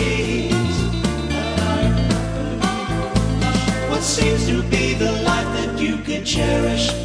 memories. What seems to be the life that you could cherish